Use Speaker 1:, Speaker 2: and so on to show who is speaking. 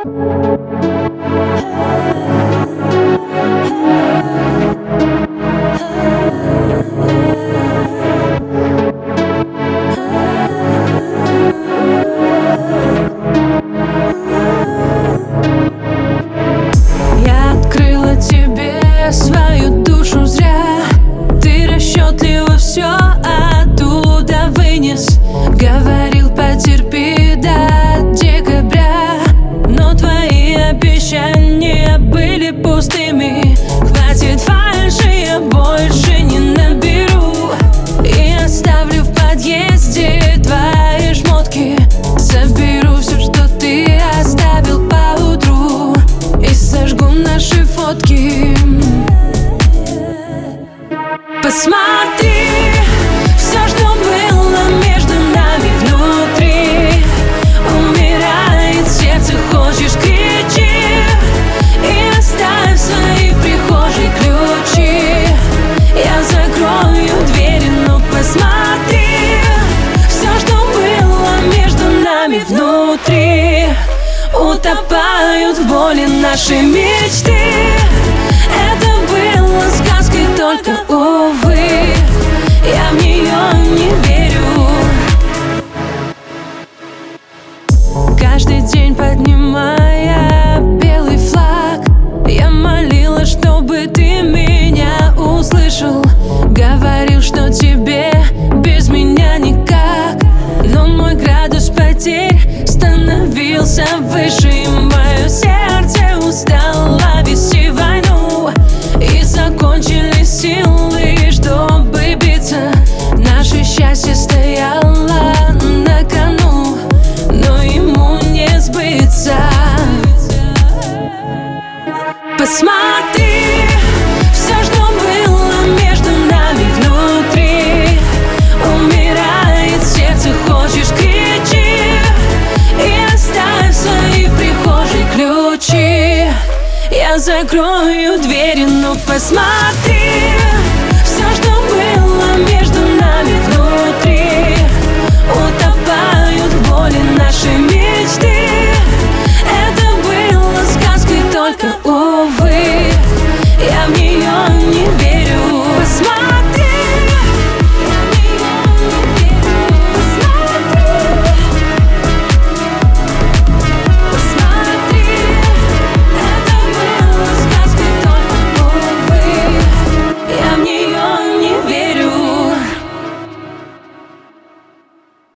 Speaker 1: Я открыла тебе свою душу зря. Ты расчетливо все оттуда вынес. Говорил, потерпи до декабря, но твои обещания были пустыми. Хватит фальши, я больше не наберу. И оставлю в подъезде твои шмотки. Заберу все, что ты оставил поутру, и сожгу наши фотки. Посмотри, все, что было между нами внутри. Умирает сердце, хочешь, кричи. И оставь свои в прихожей ключи. Я закрою двери, но посмотри, все, что было между нами внутри. Утопают в боли наши мечты. Это было сказкой, только, увы, я в нее не верю. Каждый день, поднимая белый флаг, я молила, чтобы ты меня услышал. Говорил, что тебе без меня никак, но мой градус потерь становился выше. И мое сердце устало вести войну, и закончились силы, чтобы биться. Наше счастье стояло на кону, но ему не сбыться. Посмотри, все, что было между нами внутри. Умирает сердце, хочешь, кричи. И оставь свои в прихожей ключи. Я закрою двери, но посмотри.